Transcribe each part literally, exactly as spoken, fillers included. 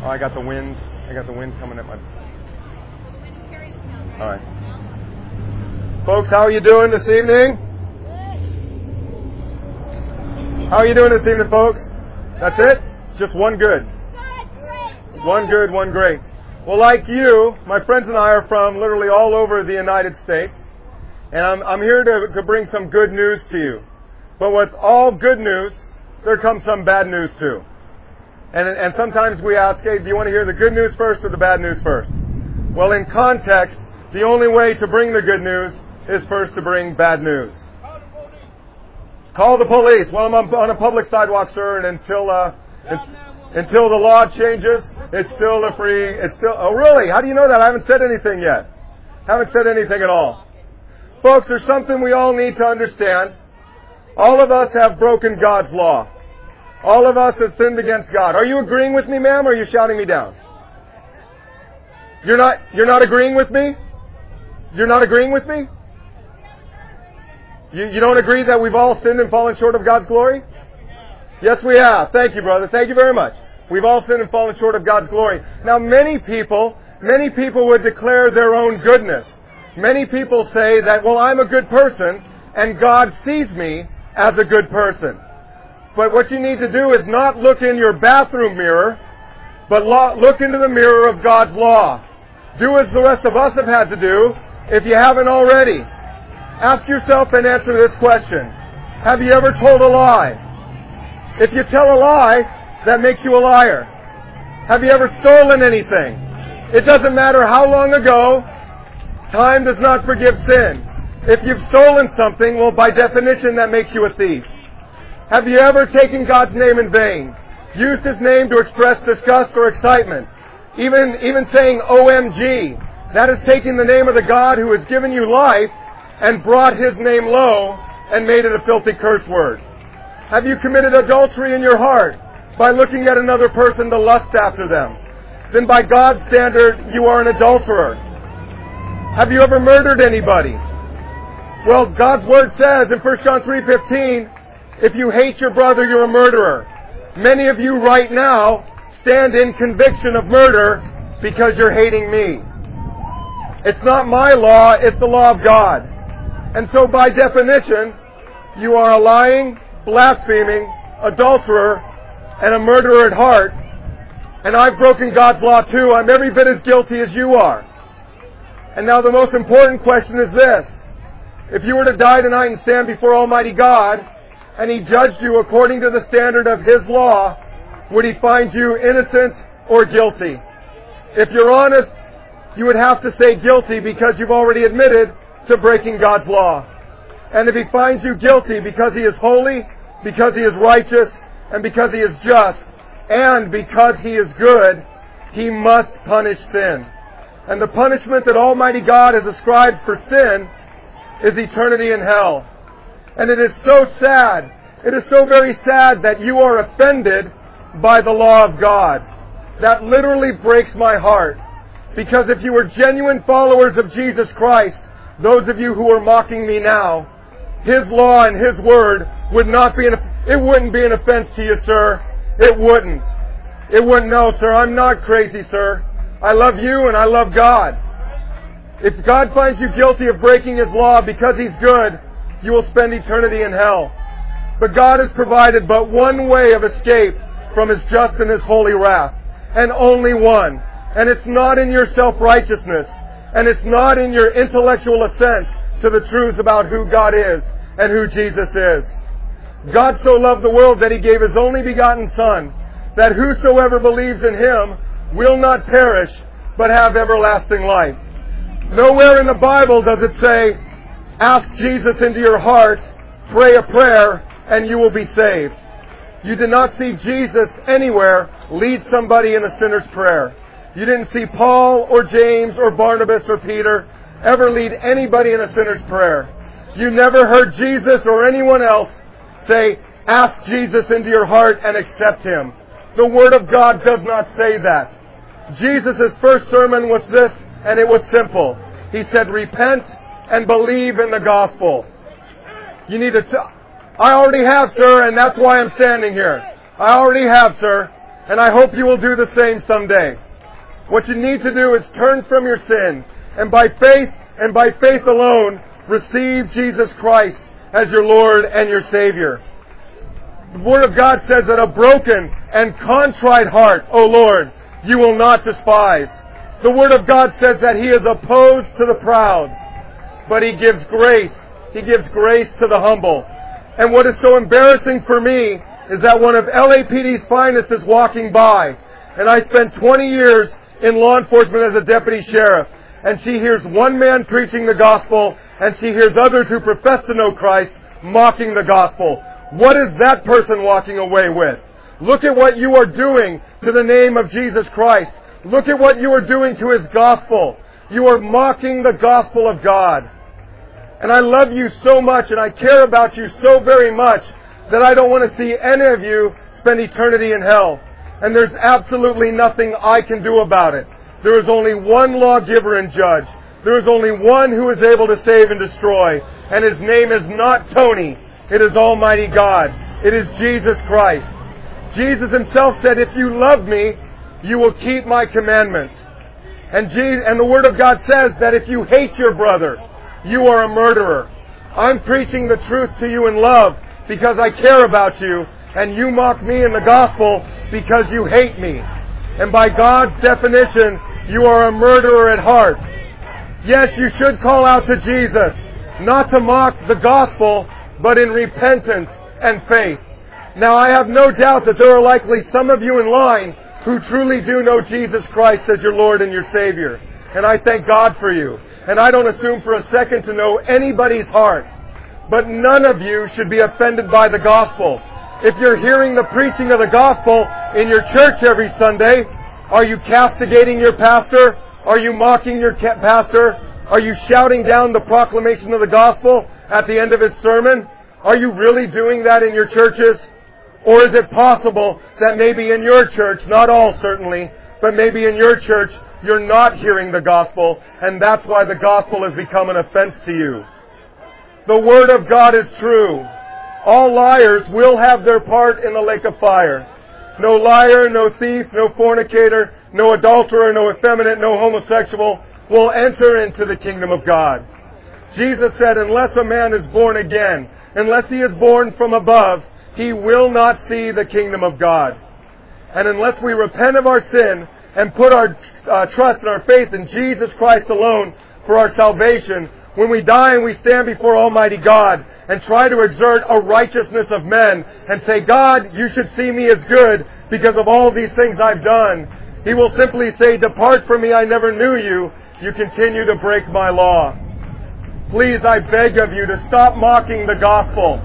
Oh, I got the wind. I got the wind coming at my... All right. Folks, how are you doing this evening? How are you doing this evening, folks? That's it? Just one good. One good, one great. Well, like you, my friends and I are from literally all over the United States. And I'm, I'm here to, to bring some good news to you. But with all good news, there comes some bad news too. And, and sometimes we ask, hey, do you want to hear the good news first or the bad news first? Well, in context, the only way to bring the good news is first to bring bad news. Call the police. Well, I'm on a public sidewalk, sir, and until uh, until the law changes, it's still a free. It's still. Oh, really? How do you know that? I haven't said anything yet. Haven't said anything at all, folks. There's something we all need to understand. All of us have broken God's law. All of us have sinned against God. Are you agreeing with me, ma'am, or are you shouting me down? You're not. You're not agreeing with me. You're not agreeing with me. You, you don't agree that we've all sinned and fallen short of God's glory? Yes, we have. Thank you, brother. Thank you very much. We've all sinned and fallen short of God's glory. Now, many people, many people would declare their own goodness. Many people say that, well, I'm a good person, and God sees me as a good person. But what you need to do is not look in your bathroom mirror, but look into the mirror of God's law. Do as the rest of us have had to do, if you haven't already. Ask yourself and answer this question. Have you ever told a lie? If you tell a lie, that makes you a liar. Have you ever stolen anything? It doesn't matter how long ago. Time does not forgive sin. If you've stolen something, well, by definition, that makes you a thief. Have you ever taken God's name in vain? Used His name to express disgust or excitement? Even, even saying O M G, that is taking the name of the God who has given you life and brought His name low and made it a filthy curse word. Have you committed adultery in your heart by looking at another person to lust after them? Then by God's standard, you are an adulterer. Have you ever murdered anybody? Well, God's Word says in First John three fifteen, if you hate your brother, you're a murderer. Many of you right now stand in conviction of murder because you're hating me. It's not my law, it's the law of God. And so by definition, you are a lying, blaspheming, adulterer, and a murderer at heart. And I've broken God's law too. I'm every bit as guilty as you are. And now the most important question is this. If you were to die tonight and stand before Almighty God, and He judged you according to the standard of His law, would He find you innocent or guilty? If you're honest, you would have to say guilty because you've already admitted to breaking God's law. And if He finds you guilty because He is holy, because He is righteous, and because He is just, and because He is good, He must punish sin. And the punishment that Almighty God has ascribed for sin is eternity in hell. And it is so sad, it is so very sad that you are offended by the law of God. That literally breaks my heart. Because if you were genuine followers of Jesus Christ, those of you who are mocking me now, His law and His word would not be an, it wouldn't be an offense to you, sir. It wouldn't. It wouldn't. No, sir, I'm not crazy, sir. I love you and I love God. If God finds you guilty of breaking His law because He's good, you will spend eternity in hell. But God has provided but one way of escape from His just and His holy wrath. And only one. And it's not in your self-righteousness. And it's not in your intellectual assent to the truth about who God is and who Jesus is. God so loved the world that He gave His only begotten Son, that whosoever believes in Him will not perish, but have everlasting life. Nowhere in the Bible does it say, ask Jesus into your heart, pray a prayer, and you will be saved. You did not see Jesus anywhere lead somebody in a sinner's prayer. You didn't see Paul or James or Barnabas or Peter ever lead anybody in a sinner's prayer. You never heard Jesus or anyone else say, ask Jesus into your heart and accept Him. The Word of God does not say that. Jesus' first sermon was this, and it was simple. He said, repent and believe in the gospel. You need to... T- I already have, sir, and that's why I'm standing here. I already have, sir. And I hope you will do the same someday. What you need to do is turn from your sin, and by faith, and by faith alone, receive Jesus Christ as your Lord and your Savior. The Word of God says that a broken and contrite heart, O Lord, you will not despise. The Word of God says that He is opposed to the proud, but He gives grace. He gives grace to the humble. And what is so embarrassing for me is that one of L A P D's finest is walking by, and I spent twenty years in law enforcement as a deputy sheriff, and she hears one man preaching the gospel, and she hears others who profess to know Christ mocking the gospel. What is that person walking away with? Look at what you are doing to the name of Jesus Christ. Look at what you are doing to His gospel. You are mocking the gospel of God. And I love you so much, and I care about you so very much, that I don't want to see any of you spend eternity in hell. And there's absolutely nothing I can do about it. There is only one lawgiver and judge. There is only one who is able to save and destroy. And His name is not Tony. It is Almighty God. It is Jesus Christ. Jesus Himself said, if you love me, you will keep my commandments. And, Jesus, and the Word of God says that if you hate your brother, you are a murderer. I'm preaching the truth to you in love because I care about you, and you mock me in the gospel because you hate me. And by God's definition, you are a murderer at heart. Yes, you should call out to Jesus, not to mock the gospel, but in repentance and faith. Now, I have no doubt that there are likely some of you in line who truly do know Jesus Christ as your Lord and your Savior. And I thank God for you. And I don't assume for a second to know anybody's heart. But none of you should be offended by the gospel. If you're hearing the preaching of the gospel in your church every Sunday, are you castigating your pastor? Are you mocking your pastor? Are you shouting down the proclamation of the gospel at the end of his sermon? Are you really doing that in your churches? Or is it possible that maybe in your church, not all certainly, but maybe in your church, you're not hearing the gospel, and that's why the gospel has become an offense to you? The Word of God is true. All liars will have their part in the lake of fire. No liar, no thief, no fornicator, no adulterer, no effeminate, no homosexual will enter into the kingdom of God. Jesus said, unless a man is born again, unless he is born from above, he will not see the kingdom of God. And unless we repent of our sin and put our uh, trust and our faith in Jesus Christ alone for our salvation, when we die and we stand before Almighty God and try to exert a righteousness of men and say, God, you should see me as good because of all these things I've done, He will simply say, depart from me, I never knew you. You continue to break my law. Please, I beg of you to stop mocking the gospel.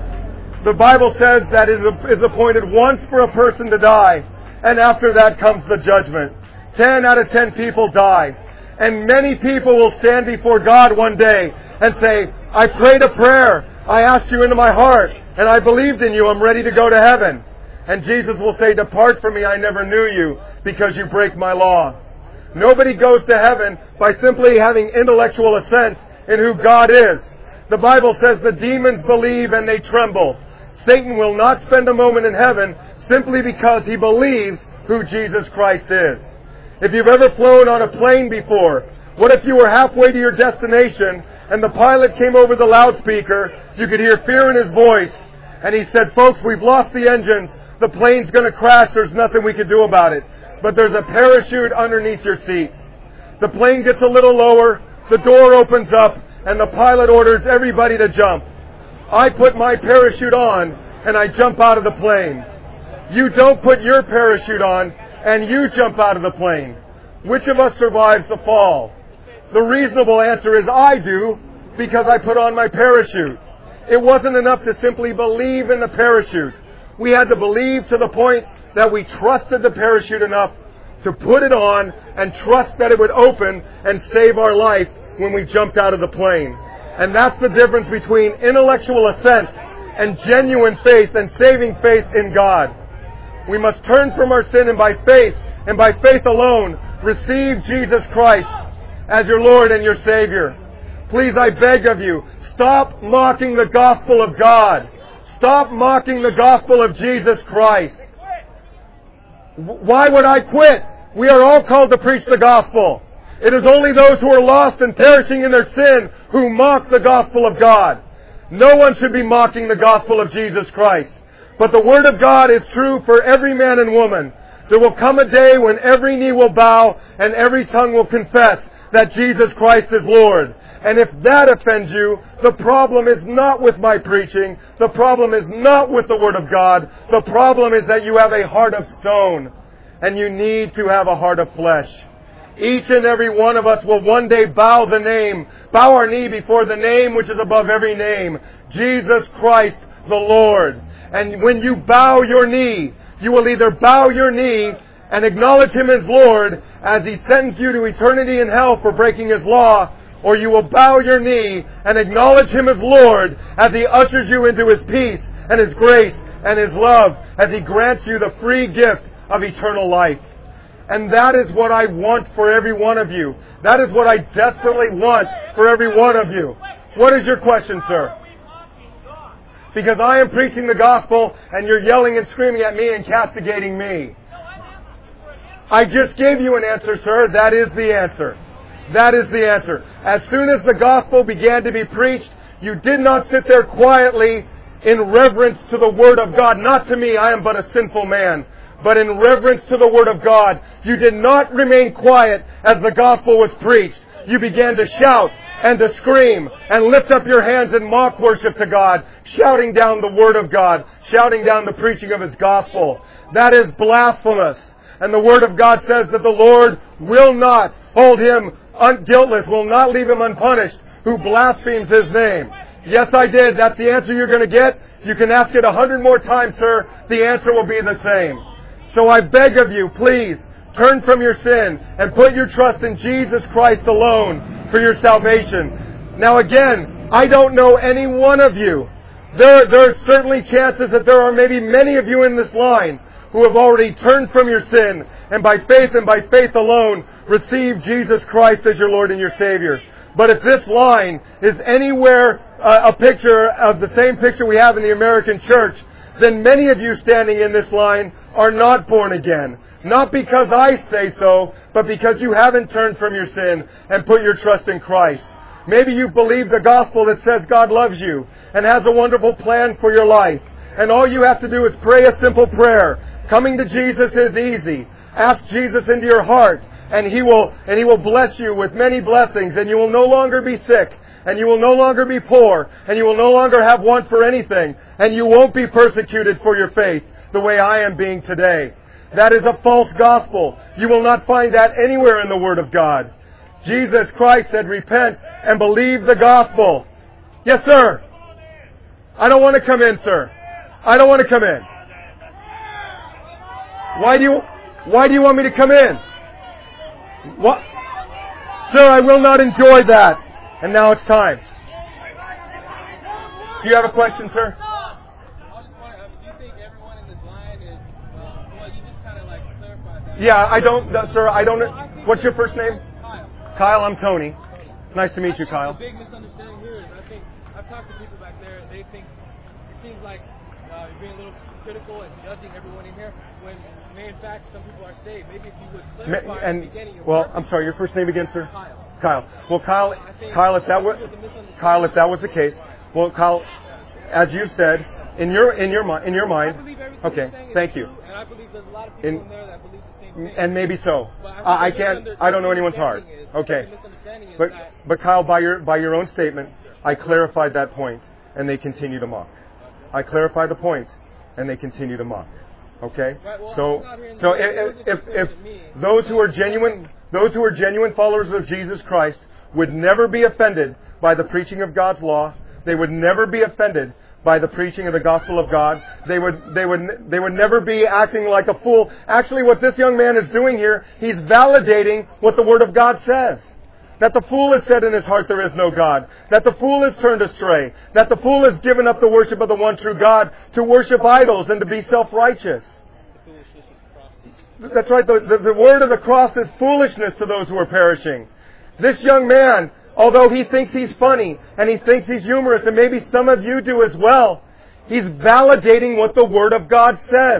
The Bible says that it is appointed once for a person to die, and after that comes the judgment. Ten out of ten people die. And many people will stand before God one day and say, I prayed a prayer, I asked you into my heart, and I believed in you, I'm ready to go to heaven. And Jesus will say, depart from me, I never knew you, because you break my law. Nobody goes to heaven by simply having intellectual assent in who God is. The Bible says the demons believe and they tremble. Satan will not spend a moment in heaven simply because he believes who Jesus Christ is. If you've ever flown on a plane before, what if you were halfway to your destination and the pilot came over the loudspeaker, you could hear fear in his voice, and he said, folks, we've lost the engines, the plane's going to crash, there's nothing we can do about it. But there's a parachute underneath your seat. The plane gets a little lower, the door opens up, and the pilot orders everybody to jump. I put my parachute on, and I jump out of the plane. You don't put your parachute on, and you jump out of the plane. Which of us survives the fall? The reasonable answer is I do, because I put on my parachute. It wasn't enough to simply believe in the parachute. We had to believe to the point that we trusted the parachute enough to put it on and trust that it would open and save our life when we jumped out of the plane. And that's the difference between intellectual assent and genuine faith and saving faith in God. We must turn from our sin and by faith, and by faith alone, receive Jesus Christ as your Lord and your Savior. Please, I beg of you, stop mocking the gospel of God. Stop mocking the gospel of Jesus Christ. Why would I quit? We are all called to preach the gospel. It is only those who are lost and perishing in their sin who mock the gospel of God. No one should be mocking the gospel of Jesus Christ. But the Word of God is true for every man and woman. There will come a day when every knee will bow and every tongue will confess that Jesus Christ is Lord. And if that offends you, the problem is not with my preaching. The problem is not with the Word of God. The problem is that you have a heart of stone. And you need to have a heart of flesh. Each and every one of us will one day bow the name, bow our knee before the name which is above every name, Jesus Christ the Lord. And when you bow your knee, you will either bow your knee and acknowledge Him as Lord as He sentenced you to eternity in hell for breaking His law, or you will bow your knee and acknowledge Him as Lord as He ushers you into His peace and His grace and His love, as He grants you the free gift of eternal life. And that is what I want for every one of you. That is what I desperately want for every one of you. What is your question, sir? Because I am preaching the gospel and you're yelling and screaming at me and castigating me. I just gave you an answer, sir. That is the answer. That is the answer. As soon as the gospel began to be preached, you did not sit there quietly in reverence to the Word of God. Not to me, I am but a sinful man. But in reverence to the Word of God, you did not remain quiet as the gospel was preached. You began to shout and to scream and lift up your hands in mock worship to God, shouting down the Word of God, shouting down the preaching of His gospel. That is blasphemous. And the Word of God says that the Lord will not hold him guiltless, will not leave him unpunished, who blasphemes His name. Yes, I did. That's the answer you're going to get. You can ask it a hundred more times, sir. The answer will be the same. So I beg of you, please, turn from your sin and put your trust in Jesus Christ alone for your salvation. Now again, I don't know any one of you. There, there are certainly chances that there are maybe many of you in this line who have already turned from your sin and by faith and by faith alone received Jesus Christ as your Lord and your Savior. But if this line is anywhere uh, a picture of the same picture we have in the American church, then many of you standing in this line are not born again. Not because I say so, but because you haven't turned from your sin and put your trust in Christ. Maybe you believe the gospel that says God loves you and has a wonderful plan for your life. And all you have to do is pray a simple prayer. Coming to Jesus is easy. Ask Jesus into your heart, and He will, and He will bless you with many blessings, and you will no longer be sick, and you will no longer be poor, and you will no longer have want for anything, and you won't be persecuted for your faith the way I am being today. That is a false gospel. You will not find that anywhere in the Word of God. Jesus Christ said, repent and believe the gospel. Yes, sir. I don't want to come in, sir. I don't want to come in. Why do you, why do you want me to come in? What? Sir, I will not enjoy that. And now it's time. Do you have a question, sir? Yeah, I don't, uh, sir, I don't, what's your first name? Kyle. Kyle, I'm Tony. Nice to meet you, Kyle. The big misunderstanding here is I think, I've talked to people back there, and they think, it seems like uh, you're being a little critical and judging everyone in here, when, in fact, some people are saved. Maybe if you would clarify Ma- and, at the beginning. Well, I'm sorry, your first name again, sir? Kyle. Kyle. Well, Kyle, Kyle, if that was, Kyle, if that was the case, well, Kyle, as you said, in your, in your mind, in your mind, okay, thank you. And I believe there's a lot of people In, in there that believe the same thing. And maybe so. I, I can't. I don't know anyone's heart. Okay. But but Kyle, by your by your own statement, I clarified that point, and they continue to mock. I clarified the point, and they continue to mock. Okay. So so if if, if those who are genuine those who are genuine followers of Jesus Christ would never be offended by the preaching of God's law, they would never be offended by the preaching of the gospel of God. They would, they would, they would never be acting like a fool. Actually, what this young man is doing here, he's validating what the Word of God says. That the fool has said in his heart there is no God. That the fool has turned astray. That the fool has given up the worship of the one true God to worship idols and to be self-righteous. That's right. The, the, the word of the cross is foolishness to those who are perishing. This young man, although he thinks he's funny and he thinks he's humorous, and maybe some of you do as well, he's validating what the Word of God says.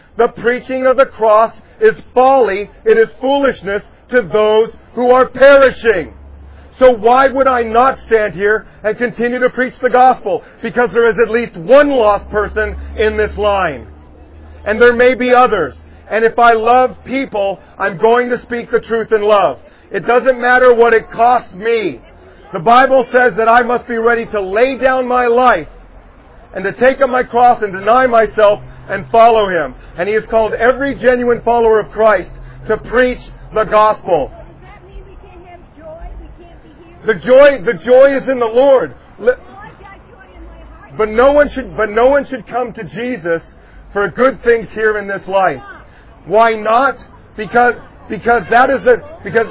The preaching of the cross is folly, it is foolishness to those who are perishing. So why would I not stand here and continue to preach the gospel? Because there is at least one lost person in this line. And there may be others. And if I love people, I'm going to speak the truth in love. It doesn't matter what it costs me. The Bible says that I must be ready to lay down my life and to take up my cross and deny myself and follow Him. And He has called every genuine follower of Christ to preach the gospel. Does that mean we can't have joy? We can't be healed? The joy, the joy is in the Lord. Oh, I've got joy in my heart. But no one should, but no one should come to Jesus for good things here in this life. Why not? Because, because that is the, because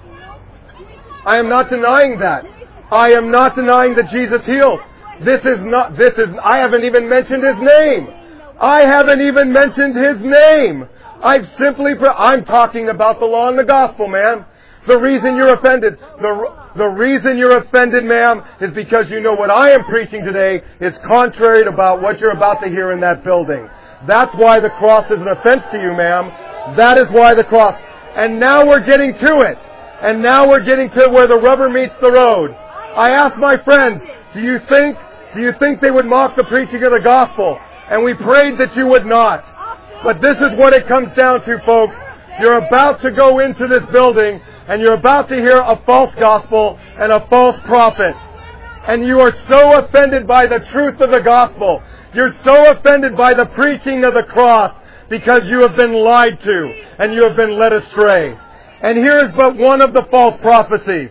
I am not denying that. I am not denying that Jesus heals. This is not, this is, I haven't even mentioned His name. I haven't even mentioned His name. I've simply, I'm talking about the law and the gospel, man. The reason you're offended, the, the reason you're offended, ma'am, is because you know what I am preaching today is contrary to about what you're about to hear in that building. That's why the cross is an offense to you, ma'am. That is why the cross. And now we're getting to it. And now we're getting to where the rubber meets the road. I asked my friends, do you think, do you think they would mock the preaching of the gospel? And we prayed that you would not. But this is what it comes down to, folks. You're about to go into this building and you're about to hear a false gospel and a false prophet. And you are so offended by the truth of the gospel. You're so offended by the preaching of the cross because you have been lied to and you have been led astray. And here is but one of the false prophecies.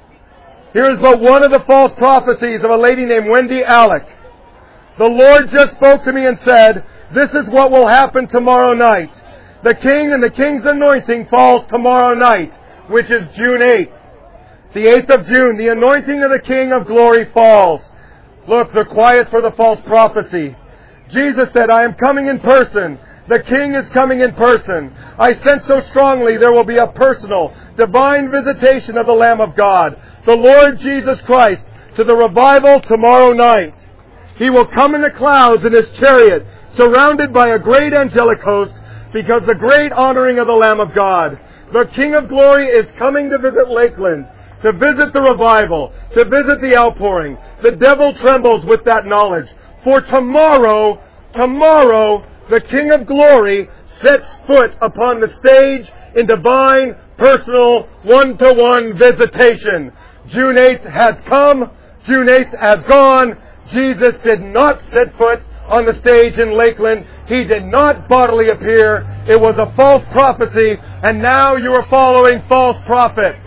Here is but one of the false prophecies of a lady named Wendy Alec. The Lord just spoke to me and said, this is what will happen tomorrow night. The King and the King's anointing falls tomorrow night, which is June eighth. The eighth of June, the anointing of the King of glory falls. Look, they're quiet for the false prophecy. Jesus said, I am coming in person. The King is coming in person. I sense so strongly there will be a personal, divine visitation of the Lamb of God, the Lord Jesus Christ, to the revival tomorrow night. He will come in the clouds in His chariot, surrounded by a great angelic host, because the great honoring of the Lamb of God. The King of glory is coming to visit Lakeland, to visit the revival, to visit the outpouring. The devil trembles with that knowledge. For tomorrow, tomorrow, the King of glory sets foot upon the stage in divine, personal, one-to-one visitation. June eighth has come. June eighth has gone. Jesus did not set foot on the stage in Lakeland. He did not bodily appear. It was a false prophecy, and now you are following false prophets.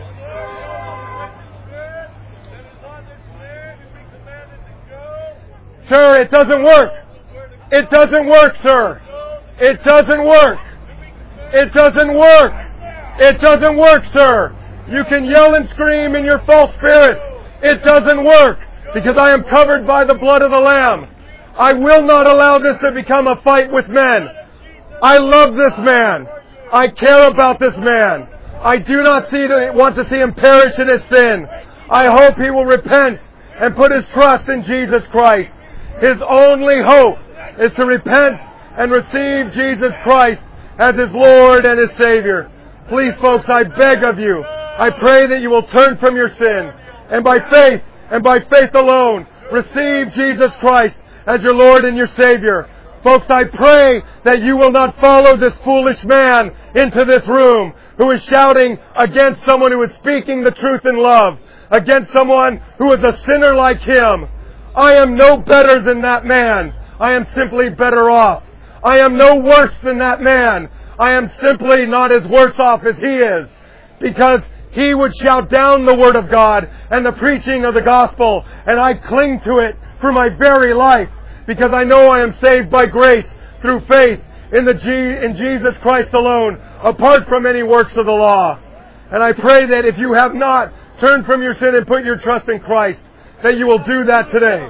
Sir, it doesn't work. It doesn't work, sir. It doesn't work. It doesn't work. It doesn't work, sir. You can yell and scream in your false spirit. It doesn't work, because I am covered by the blood of the Lamb. I will not allow this to become a fight with men. I love this man. I care about this man. I do not see to, want to see him perish in his sin. I hope he will repent and put his trust in Jesus Christ. His only hope is to repent and receive Jesus Christ as his Lord and his Savior. Please, folks, I beg of you, I pray that you will turn from your sin and by faith and by faith alone receive Jesus Christ as your Lord and your Savior. Folks, I pray that you will not follow this foolish man into this room who is shouting against someone who is speaking the truth in love, against someone who is a sinner like him. I am no better than that man. I am simply better off. I am no worse than that man. I am simply not as worse off as he is, because he would shout down the Word of God and the preaching of the gospel, and I cling to it for my very life, because I know I am saved by grace through faith in the G- in Jesus Christ alone, apart from any works of the law. And I pray that if you have not turned from your sin and put your trust in Christ, that you will do that today.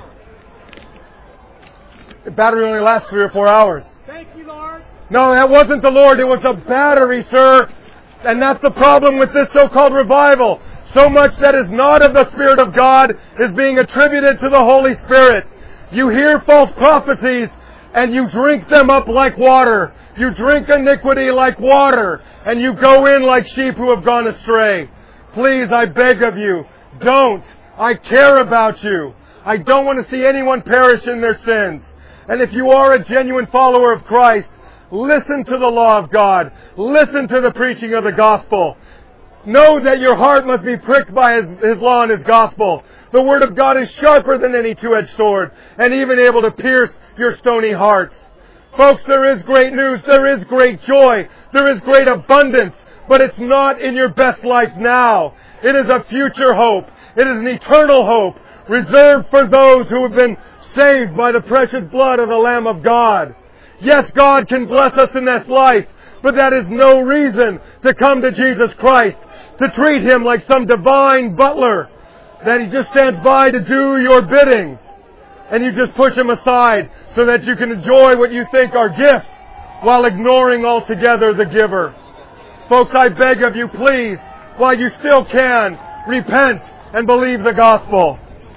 The battery only lasts three or four hours. Thank you, Lord. No, that wasn't the Lord. It was a battery, sir. And that's the problem with this so-called revival. So much that is not of the Spirit of God is being attributed to the Holy Spirit. You hear false prophecies, and you drink them up like water. You drink iniquity like water, and you go in like sheep who have gone astray. Please, I beg of you, don't. I care about you. I don't want to see anyone perish in their sins. And if you are a genuine follower of Christ, listen to the law of God. Listen to the preaching of the gospel. Know that your heart must be pricked by His, His law and His gospel. The Word of God is sharper than any two-edged sword, and even able to pierce your stony hearts. Folks, there is great news. There is great joy. There is great abundance. But it's not in your best life now. It is a future hope. It is an eternal hope, reserved for those who have been saved by the precious blood of the Lamb of God. Yes, God can bless us in this life, but that is no reason to come to Jesus Christ, to treat Him like some divine butler, that He just stands by to do your bidding, and you just push Him aside so that you can enjoy what you think are gifts while ignoring altogether the giver. Folks, I beg of you, please, while you still can, repent and believe the gospel.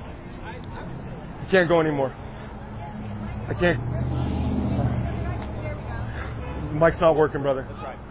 I can't go anymore. I can't. The mic's not working, brother. That's right.